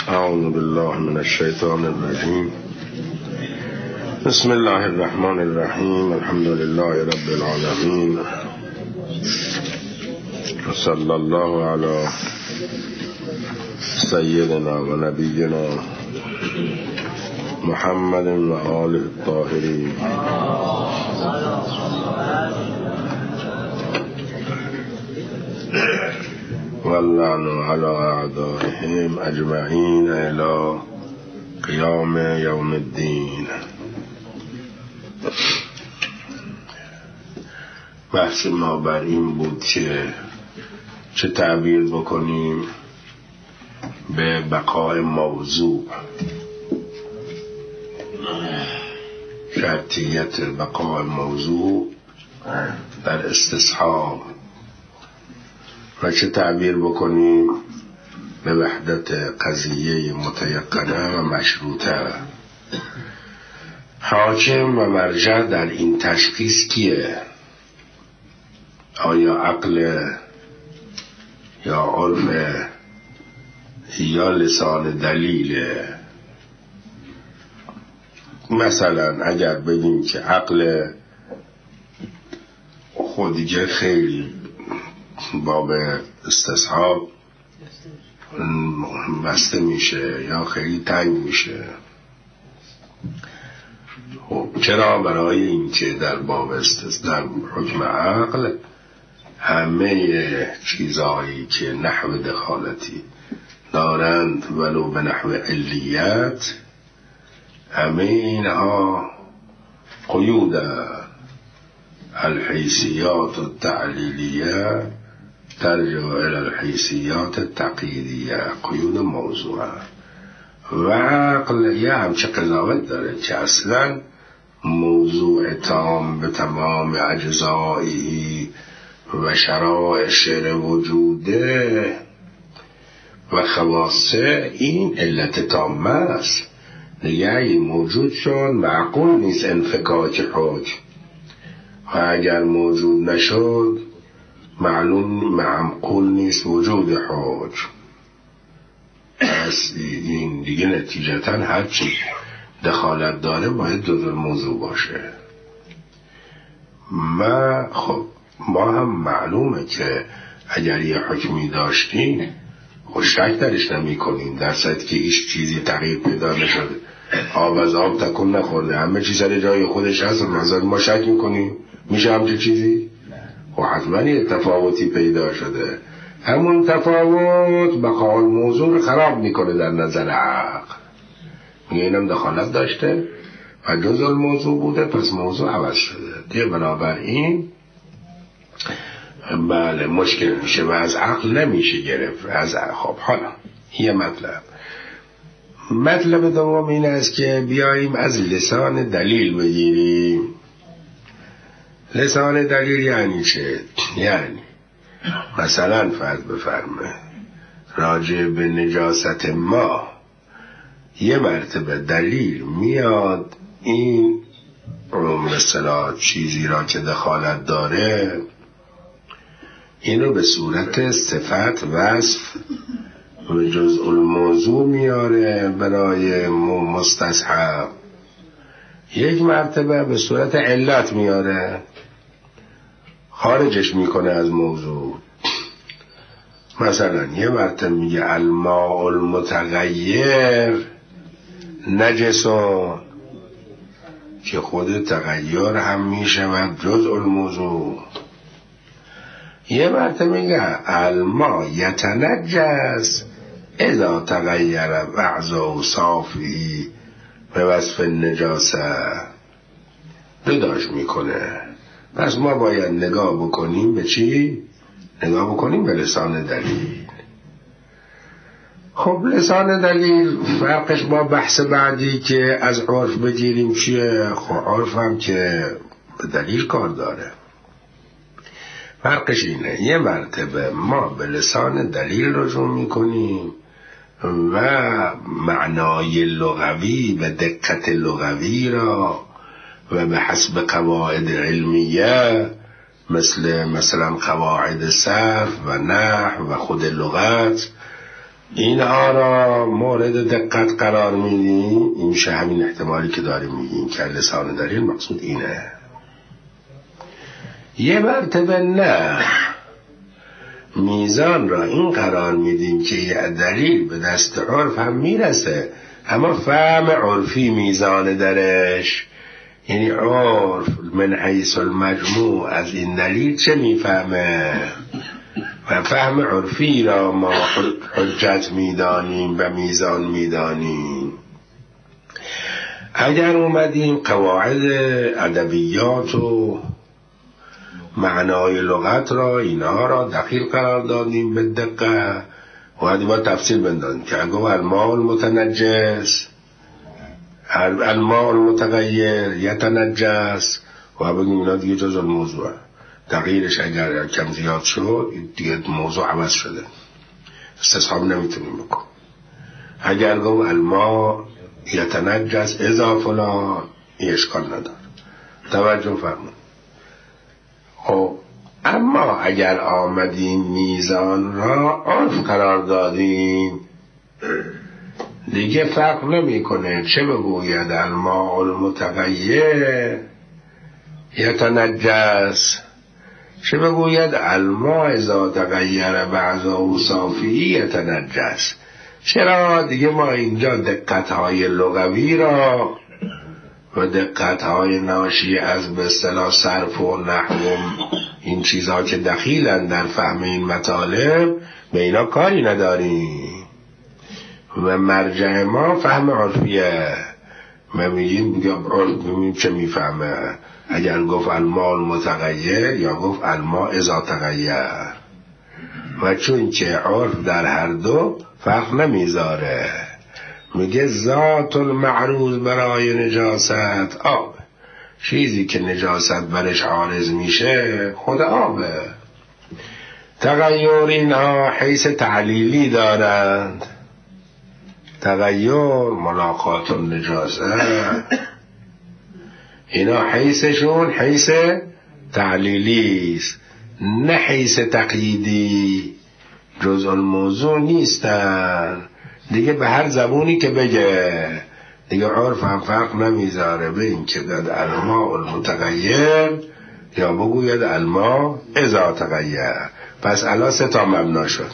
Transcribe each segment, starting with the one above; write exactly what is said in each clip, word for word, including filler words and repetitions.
اعوذ بالله من الشیطان الرجیم. بسم الله الرحمن الرحیم. الحمد لله رب العالمین. صلی الله علی سیدنا و نبینا محمد و آله الطاهرین. واللعن على اعدائهم اجمعین الی قیام یوم الدین. بحث ما بر این بود که چه تعبیر بکنیم به بقای موضوع، شرطیت بقای موضوع در استصحاب، و چه تعبیر بکنیم به وحدت قضیه متیقنه و مشروطه. حاکم و مرجع در این تشخیص کیه؟ آیا عقل یا عرف یا لسان دلیله؟ مثلا اگر بگیم که عقل خودیگه خیلی باب استصحاب بسته میشه یا خیلی تنگ میشه. خب چرا؟ برای اینکه در باب استصحاب در حکم عقل همه چیزهایی که نحو دخالتی دارند ولو به نحو علیت، همه اینها قیود الحیثیات التعلیلیه ترجع الى الحیثیات التقییدیه، قیود موضوع. و عقل یه همچه قضاوت داره که اصلا موضوع تام به تمام اجزایی و شرائع شر وجوده و خواصه این علت تامه است دیگه. این موجود شد معقول نیست انفکاک حکم، و اگر موجود نشد معلوم معقول نیست وجود حکم. پس این دیگه نتیجتا هرچی دخالت داره باید جزء موضوع باشه. ما خب ما هم معلومه که اگر یه حکمی داشتیم خب شک درش نمی کنیم، در صورتی که هیچ چیزی تغییر پیدا نشده، آب از آب تکون نخورده، همه چیز سر جای خودش هست، مثلا ما شک میکنیم میشه همچه چیزی؟ خب حتما یه تفاوتی پیدا شده. همون تفاوت بقای موضوع رو خراب میکنه در نظر عقل. میگه اینم دخالت داشته و جزء الموضوع بوده، پس موضوع عوض شده دیگه. بنابراین بله مشکل میشه و از عقل نمیشه گرفت. از خب حالا یه مطلب مطلب دوم این است که بیاییم از لسان دلیل بگیریم. لسان دلیل یعنی چه؟ یعنی مثلا فرض بفرمه راجع به نجاست ما یه مرتبه دلیل میاد این مثلا چیزی را که دخالت داره اینو به صورت صفت وصف و جزء الموضوع میاره برای مستصحب، یک مرتبه به صورت علت میاره خارجش میکنه از موضوع. مثلا یه مرتبه میگه الماء المتغیر نجسون، که خود تغییر هم میشود جزء الموضوع. یه مرتبه میگه الماء یتنجس اذا تغییر اعضاء صافی به وصف النجاسه، جداش میکنه. پس ما باید نگاه بکنیم به چی؟ نگاه بکنیم به لسان دلیل. خب لسان دلیل فرقش با بحث بعدی که از عرف بگیریم چیه؟ خب عرف هم که به دلیل کار داره. فرقش اینه یه مرتبه ما به لسان دلیل رجوع میکنیم و معنای لغوی و دقت لغوی را و به حسب قواعد علمیه مثل مثلا قواعد صرف و نحو و خود لغت اینها را مورد دقت قرار میدیم. این میشه همین احتمالی که داریم میگیم که لسان دلیل مقصود اینه. یه مرتبه نه، میزان را این قرار میدیم که یه دلیل به دست عرف هم میرسه، اما فهم عرفی میزان درش، یعنی عرف من حیث المجموع از این دلیل چه میفهمه و فهم عرفی را ما حجت میدانیم و میزان میدانیم. اگر اومدیم قواعد ادبیات و معنای لغت را اینا را دقیق قرار دادیم به دقت، و با تفصیل بندازیم که اگه الماء المتنجس، الماء المتغیر یتنجس، و بگیم اینا دیگه جز الموضوع، تغییرش اگر کم زیاد شد دیگه موضوع عوض شده، استصحاب نمیتونیم بکن. اگر گو الماء یتنجس اذا فلان، این اشکال نداره، توجه فرمون. خب اما اگر آمدیم میزان را عرف قرار دادیم، دیگه فرق نمی کنه چه بگوید الماء المتغیر یتنجس، چه بگوید الماء اذا تغیر بعض اوصافه یتنجس. چرا؟ دیگه ما اینجا دقت‌های لغوی را و دقت‌های ناشی از به اصطلاح صرف و نحو این چیزها که دخیلن در فهم این مطالب به اینا کاری نداریم و مرجع ما فهم عرفیه. ما میگیم بگیم چه میفهمه، اگر گفت الماء المتغیر یا گفت الماء اذا تغیر، و چون که عرف در هر دو فرق نمیذاره، میگه ذات المعروض برای نجاست آب، چیزی که نجاست برش عارض میشه خود آبه. تغییر اینها حیث تعلیلی دارند، تغییر ملاقات النجاست، اینا حیثشون حیث تعلیلی است، نه حیث تقییدی، جزء الموضوع نیستن دیگه. به هر زبونی که بگه دیگه عرف هم فرق نمیذاره به این که بگوید الماء المتغیر یا بگوید الماء اذا تغیر. پس الان سه تا مبنا شد.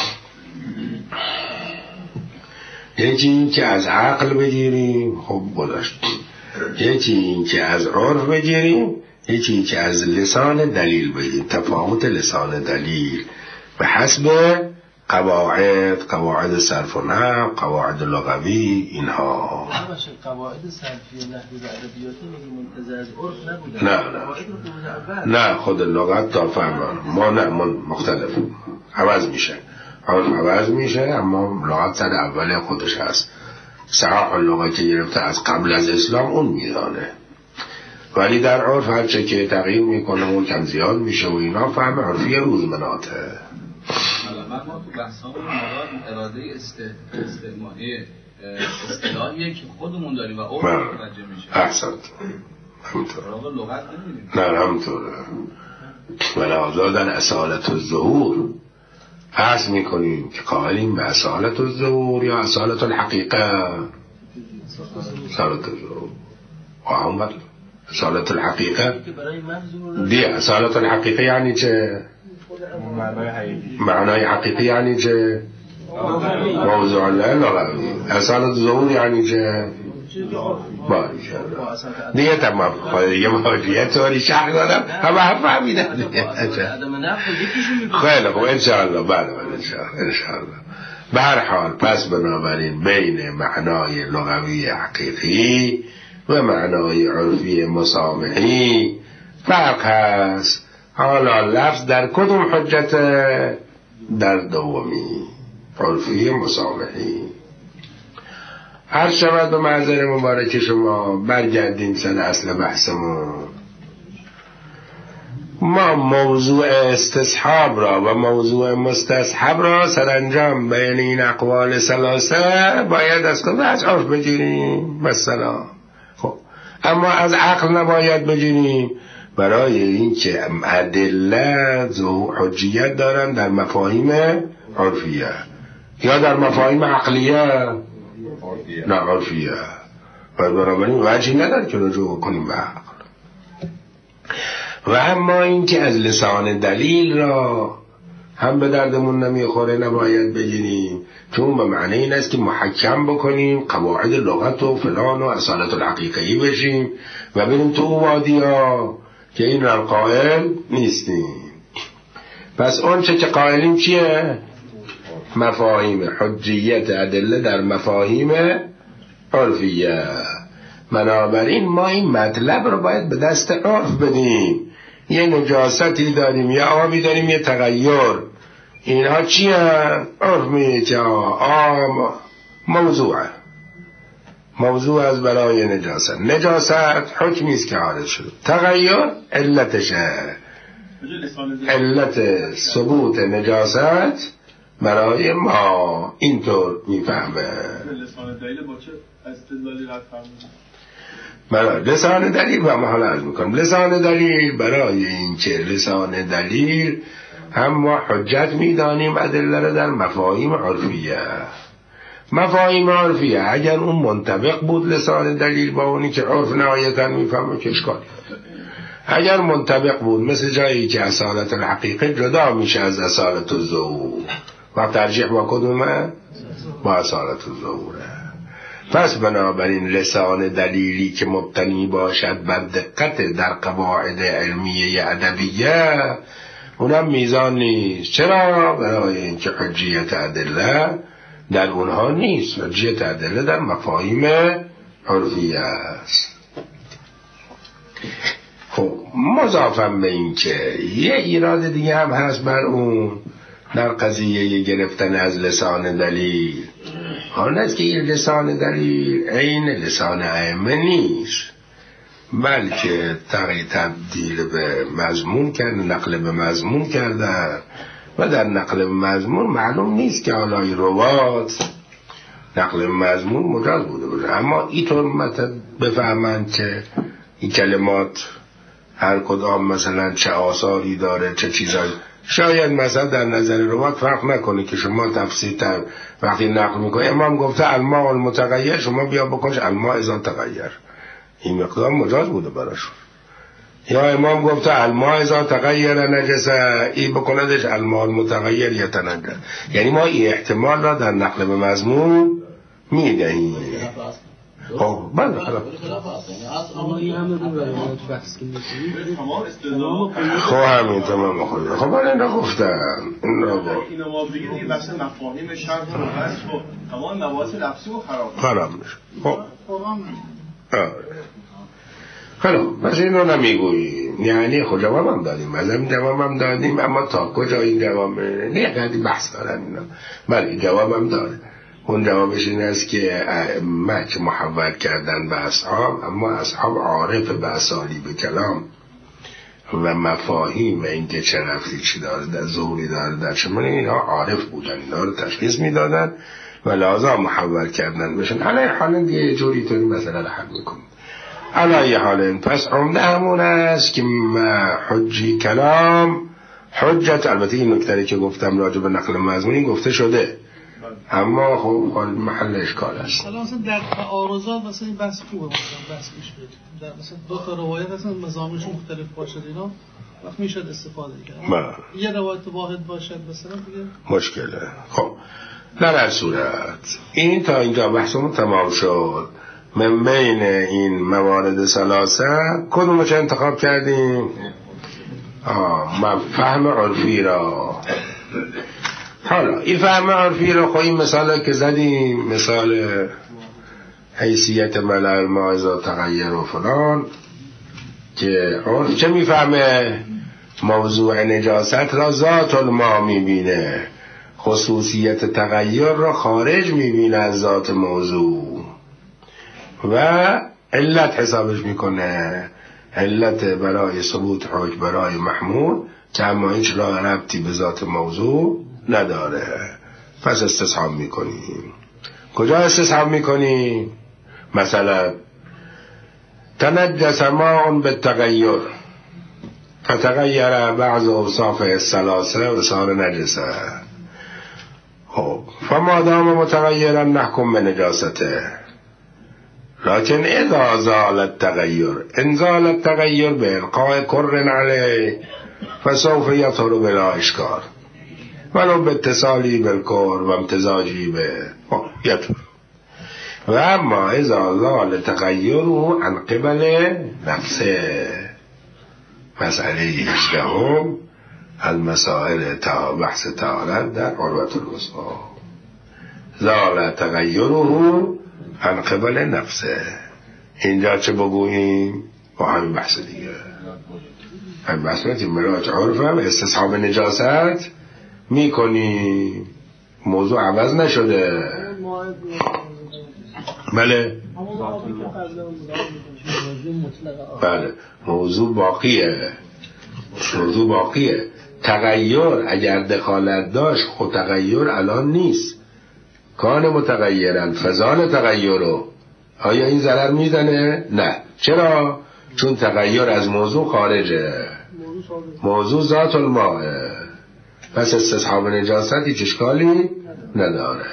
یکی این که از عقل بگیریم، خب گذاشت. یکی این که از عرف بگیریم، یکی این که از لسان دلیل بگیریم. تفاوت لسان دلیل به حسب قواعد، قواعد صرف و نحو، قواعد لغوی، اینها. قواعد صرفی و نحوی و ادبیاتی میگیم منتظر از عرف نبودن. نه نه نه خود لغت تا فهمان ما نه مختلف عوض میشه، عوض میشه، اما لغت سر اول خودش هست. صحاح اللغت که گرفته از قبل از اسلام اون میزانه، ولی در عرف هرچه که تغییر میکنه اون کم زیاد میشه و اینا فهم عرفی روزمناته. من ما تو بحثامون مراد اراده استعمالی اصطلاحیه که خودمون داریم و عرف متوجه میشه. احسنت، همینطور. لغت نمیدیم. نه همینطوره. ولذا در اصالت الظهور بحث میکنیم که قائلیم به اصالت الظهور یا اصالت الحقیقه. اصالت الظهور و هم بل اصالت الحقیقه دی. اصالت الحقیقه یعنی چه؟ معنای حقیقی یعنی چه؟ موضوع الله لغوی. اصالت الظهور یعنی چه؟ باریشه دیگه تمام. دیگه باریشه طوری شرح دادم همه هم فهمیدن. خیلی خوب انشاءالله. بله بله انشاءالله. به هر حال پس بنابراین بین معنای لغوی حقیقی و معنای عرفی مسامحی فرق هست. حالا لفظ در کدوم حجت؟ در دومی، عرفی مسامحی. هر شود به معذر مبارک شما برگردیم سر اصل بحثمون. ما موضوع استصحاب را و موضوع مستصحب را سرانجام بین این اقوال ثلاثه باید از کدوم؟ از عرف بگیریم مثلا. خب اما از عقل نباید بگیریم، برای این که ادله و حجیت دارن در مفاهیم عرفیه. یا در مفاهیم عقلیه نه عرفیه. و بنابراین وجهی نداره که رجوع کنیم به عقل. و اما این که از لسان دلیل را هم به دردمون نمیخوره نباید بگیریم، چون به معنی این است که محکم بکنیم قواعد لغت و فلان و اصالت الحقیقی بشیم و بریم تو وادی ها که این را قائل نیستیم. پس اون چه که قائلیم چیه؟ مفاهیم حجیت ادله در مفاهیم عرفیه. بنابراین ما این مطلب رو باید به دست عرف بدیم. یه نجاستی داریم، یه آبی داریم، یه تغییر، اینها چیه؟ عرف میگه که آب موضوعه، موضوع از برای نجاست. نجاست حکمی است که حادث شد، تغییر علتشه، علت ثبوت نجاست برای ما اینطور میفهمه. لسان دلیل با چه استدلالی رد فرمودید؟ برای لسان دلیل و محال عرض میکنم. لسان دلیل برای این که لسان دلیل هم ما حجت میدانیم ادله را در مفاهیم عرفیه. مفاهیم عرفیه اگر اون منطبق بود لسان دلیل با اونی که عرف نهایتا میفهمه که اشکالی نداره. اگر منطبق بود مثل جایی که اصالت الحقیقه جدا میشه از اصالت الظهور و ترجیح با کدومه؟ با اصالت الظهوره. پس بنابراین لسان دلیلی که مبتنی باشد بر دقت در قواعد علمیه ادبیه اونم میزان نیست. چرا؟ برای اینکه حجیت ادله در اونها نیست، حجیت ادله در مفاهیم عرفیه است. خب مضافم به این که یه ایراد دیگه هم هست بر اون در قضیه گرفتن از لسان دلیل، آن است که این لسان دلیل عین لسان ائمه نیست، بلکه تغییر تبدیل به مضمون کرد، نقل به مضمون کردن و در نقل به مضمون معلوم نیست که علای روات نقل به مضمون مجاز بوده باشه. اما اینطور مطلب بفهمند که این کلمات هر کدام مثلا چه آثاری داره چه چیزایی، شاید مثلا در نظر روات فرق نکنه که شما تفسیر تر وقتی نقل میکنه امام گفته الماء المتغیر، شما بیا بکنش الماء اذا تغیر، این مقدار مجاز بوده براشون. یا امام گفته الماء اذا تغیر نجسه، این بکندش الماء المتغیر یتنجس. یعنی ما این احتمال را در نقل به مضمون میدهیم. خب بله اما این همه رو روایت بحث که میکنید خب همین تمام خود. خب من این را گفتم این را گفتم اینو ما بگیم این بحث مفاهیم شرط و بحث و تمام مباحث لفظی و خراب خراب میشه. خب خب پس این رو نمیگوییم، یعنی خود جواب هم دادیم، از همین جواب هم دادیم، اما تا کجا این جواب نه قدی بحث دارن اینا. بله جواب هم داره. اون جوابش این است که ائمه که محول کردن به اصحاب، اما اصحاب عارف به اسالیب کلام و مفاهیم اینکه چه رفتی چی داره در ظهوری داره در چمن، اینها عارف بودن، اینها رو تشخیص میدادن و لازم محول کردن بشن. علی حال دیگه جوری تو این مسئله رو حل میکنیم. علی حال پس عمده همون است که حجی کلام حجت، البته این نکته که گفتم راجع به نقل مضمونی گفته شده، اما خب محل اشکال است. حالا مثلا در تعارضات مثلا این بحث خوبه، مثلا بحث میشه در مثلا دو تا روایت اصلا مضامینش مختلف باشه اینا وقت میشد استفاده کرد. یه روایت واحد باشه مثلا دیگه مشکله. خب در هر صورت این تا اینجا بحثمون تمام شد. من بین این موارد ثلاثه کدومش انتخاب کردیم؟ آه فهم عرفی را. حالا این فهم عرفی رو خب این مثال که زدیم، مثال حیثیت ملع ماذا تغییر و فلان، که عرف چه میفهمه؟ موضوع نجاست را ذات الماء میبینه، خصوصیت تغییر را خارج میبینه از ذات موضوع و علت حسابش میکنه، علت برای ثبوت حکم برای محمول که اما هیچ راه ربطی به ذات موضوع نداره. پس استصحاب میکنیم. کجا استصحاب میکنیم؟ مثلا تنجس ماء بالتغیر فتغیر بعض اوصاف الثلاثه و صار نجسه. خب فما دام متغیرا نحکم به نجاسته، لكن اذا زال التغیر ان زال التغیر بإلقاء كر عليه فسوف يطهر بلا اشکال ولو باتصالی بالکر و امتزاجی به یطهر. و اما اذا زال تغیره عن قبل نفسه، مسئله هجدهم المسائل تا بحث طهارت در عروة الوثقی، زال تغیره عن قبل نفسه. اینجا چه بگوییم؟ با همین بحث دیگه، همین بحث که مراج عرفم استصحاب نجاست میکنی، موضوع عوض نشده. بله بله موضوع باقیه، موضوع باقیه. تغییر اگر دخالت داشت خود تغییر الان نیست، کان متغیرن فزال تغییرو، آیا این ضرر میزنه؟ نه. چرا؟ چون تغییر از موضوع خارجه، موضوع ذات الماء، پس استصحاب نجاست هیچ اشکالی نداره.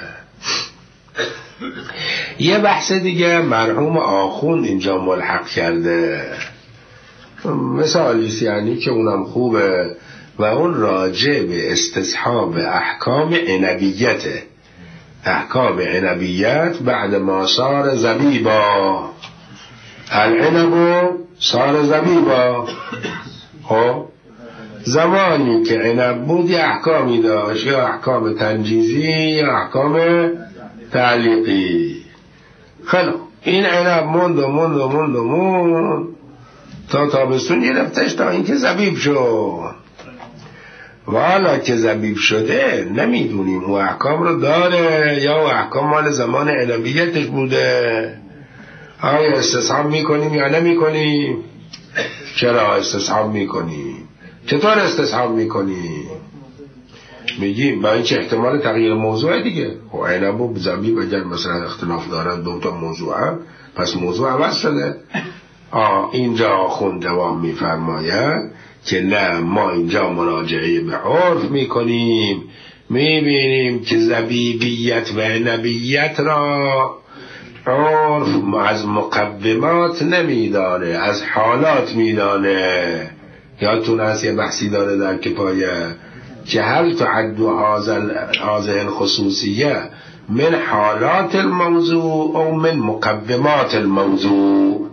یه بحث دیگه مرحوم آخوند اینجا ملحق کرده، مثالیست یعنی که اونم خوبه، و اون راجع به استصحاب احکام عنبیته، احکام عنبیت بعد ما صار زبیبا، العنب صار زبیبا. خب زمانی که عنب بود یه احکامی داشت، یا احکام تنجیزی یا احکام تعلیقی. خیلی این عنب موند و موند و موند و موند تا تابستون گرفتش تا اینکه زبیب شد. و حالا که زبیب شده نمیدونیم او احکام رو داره یا او احکام مال زمان عنبیتش بوده. آیا استصحاب میکنیم یا نمیکنیم؟ چرا استصحاب میکنیم؟ چطور استصحاب میکنیم؟ میگیم با این چه احتمال تغییر موضوع دیگه. و عنب و زبیب اگر مثلا اختلاف دارن دو تا موضوع هم، پس موضوع عوض شده. آه اینجا خود دوام میفرماید که نه، ما اینجا مراجعه به عرف میکنیم، میبینیم که زبیبیت و عنبیت را عرف از مقدمات نمیدانه، از حالات میدانه. یادتون هست یه بحثی داره در کفایه که هل تعد هذه الخصوصیه من حالات الموضوع او من مقدمات الموضوع.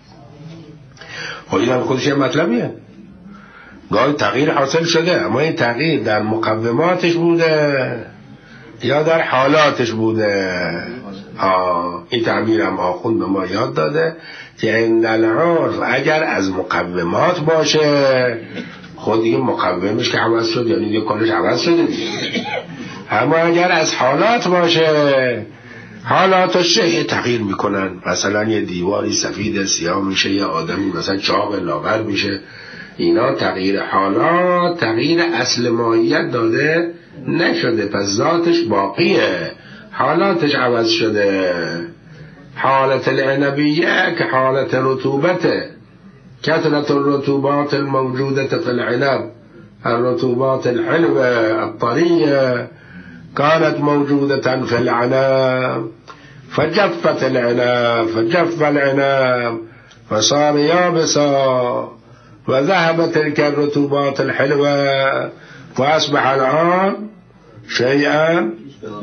و این هم خودش یه مطلبیه، گاهی تغییر حاصل شده اما این تغییر در مقدماتش بوده یا در حالاتش بوده. آه این تعبیر هم آخوند به ما یاد داده که عند العرف اگر از مقدمات باشه خود دیگه مقدمش که عوض شد یعنی دیگه کلش عوض شده دیگه. اما اگر از حالات باشه، حالاتش یه تغییر میکنن، مثلا یه دیواری سفید سیاه میشه، یه آدمی مثلا چاق لاغر میشه، اینا تغییر حالات، تغییر اصل ماهیت داده نشده، پس ذاتش باقیه، حالاتش عوض شده. حالت العنبیه که حالت رطوبته، كثرة الرطوبات الموجودة في العنب، الرطوبات الحلوة الطرية كانت موجودة في العنب فجفت العنب، فجف العنب فصار يابسا وذهبت تلك الرطوبات الحلوة فأصبح الآن شيئا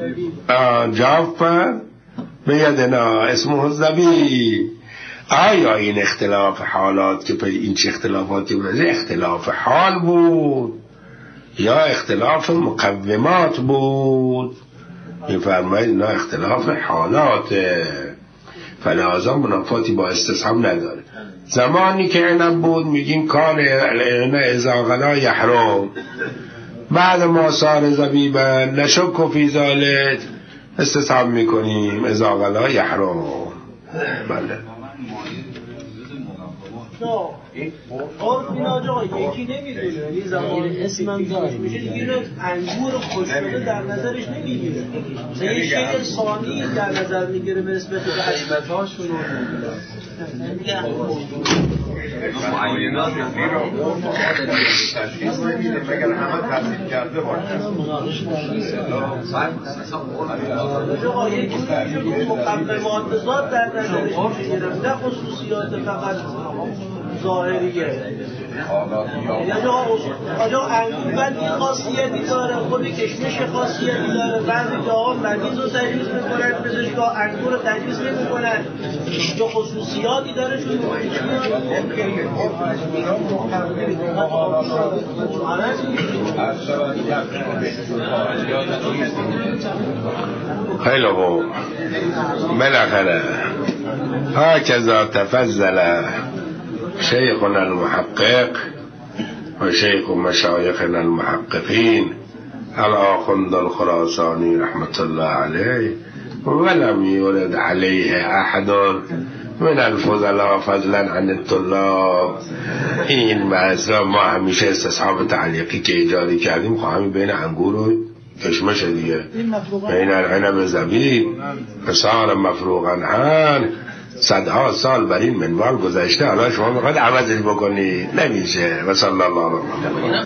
جافا بيدنا اسمه الزبيب. آیا این اختلاف حالات که این چه اختلافاتی بود، اختلاف حال بود یا اختلاف مقومات بود؟ میفرمایید اینا اختلاف حالاته، فلازم منافاتی با استصحاب نداره. زمانی که عنب بود میگیم کان العنب اذا غلا یحرم، بعد ما صار زبیبا نشک فی ذلک استصحاب میکنیم اذا غلا یحرم. بله نه عرف این آجا یکی نمیدونه این زمان اسمم داره میشه دیگه انگور خوش شده در نظرش نمیگیره مثلا یه شیء ثانی در نظر میگیره به نسبت به حکمت‌هاشون میگه معینات این رو تشخیص نمیده مگر همه تصدیق کرده باشه آقا یک جوری مقدمات ذات در نظرش میگیره نه خصوصیات فقط ظاهریه آجا انگور بندی خاصیتی داره خود کشمش خاصیتی داره بعضی جاها مریض رو تجویز میکنن پزشکا انگور رو تجویز نمیکنن یا خصوصیاتی داره چون خیلی خوب بالاخره هكذا تفضل شيخنا المحقق وشيخ مشايخنا المحققين الآخوند الخراساني رحمة الله عليه ولم يرد عليه أحد من الفضلاء فضلا عن الطلاب. این مثلا ما همیشه استصحاب تعلیقی که ایجادی کردیم خواهیم بین انگور و کشمش دیگه بین العنب زبیب فصار مفروغا هن صدها سال بر این منوال گذشته حالا شما میخواید عوضش بکنید نمیشه. و صلی الله علیه و